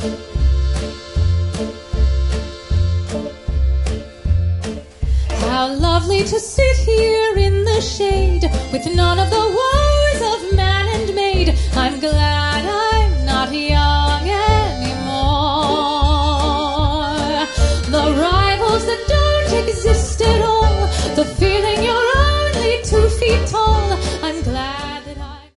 How lovely to sit here in the shade with none of the woes of man and maid. I'm glad I'm not young anymore. The